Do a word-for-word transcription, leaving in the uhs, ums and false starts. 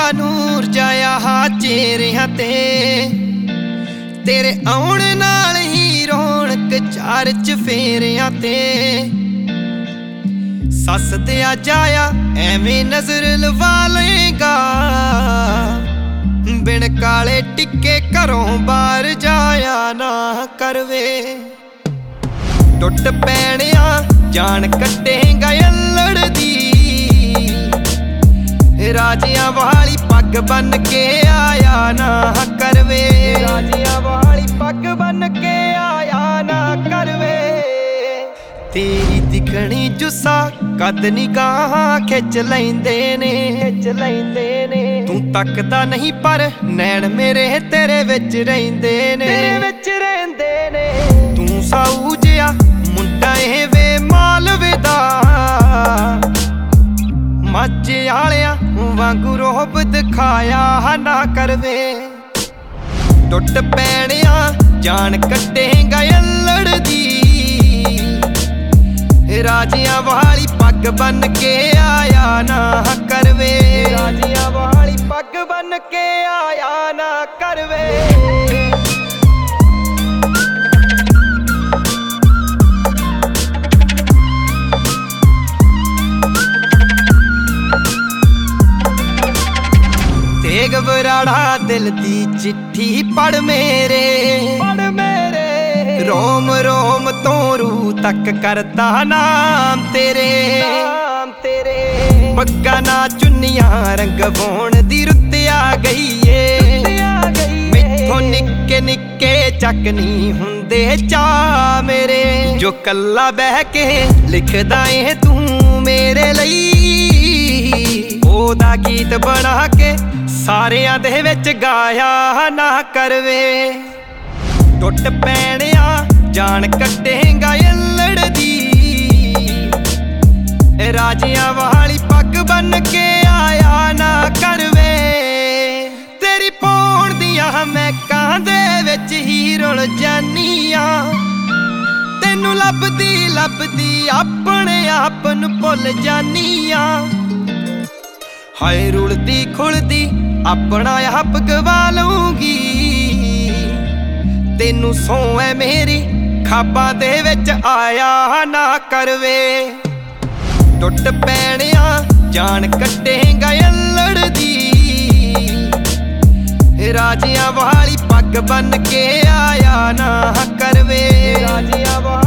ਨੂਰ ਜਾਇਆ ਹਾ ਚਿਹਰਿਆਂ ਤੇ तेरे आउण नाल ही रौनक चार चफेरियां ते सस दिया जाया एवें नजर लवा लेगा बिन काले टिक्के घरों बाहर जाया ना करवे टुट पैणिया जान कटेगा अल्लड़ दी राजियां वाली पग बन के आया ना करवे राजियां वाली पग बन के आया ना करवे तेरी दिखनी जुस्सा कद निगाह खिच लैंदे ने खिच लैंदे ने तू तकदा नहीं पर नैन मेरे तेरे विच रहिंदे ने तेरे विच रहिंदे ने तू साऊ जिहा मुंडा ए वे मालवे दा माचे आलिया वांगू रोब दिखाया ना करवे टुट पैणिया जान कटेगा अल्लड़ दी राजियां वाली पग बन के आया ना करवे राजियां वाली पग बन के आया ना करवे घबराड़ा दिल दी चिट्ठी पढ़ मेरे पढ़ मेरे रोम रोम तो रू तक करता नाम तेरे नाम तेरे पग्गा ना चुन्नियां रंग बोण दी रुत आ गई है मैथों निक्के निक्के चक नहीं हुंदे चा मेरे जो कल्ला बह के लिखदा है तू मेरे लई ओदा गीत बना के सारियां दे विच गाया ना करवे टुट पैणिया जान कटेगा अल्लड़ दी राजियां वाली पग बन के आया ना करवे तेरी पौण दियां महकां दे विच ही रुल जानिया तैनू लभदी लभदी अपने आप नू भुल जानिया हाय रुलदी खुलदी अपना आप गवा लूंगी तेनू सौ है मेरी खाबां दे विच आया ना करवे टुट पैणिया जान कटेगा अल्लड़ दी राजियां वाली पग बन के आया ना करवे राजियां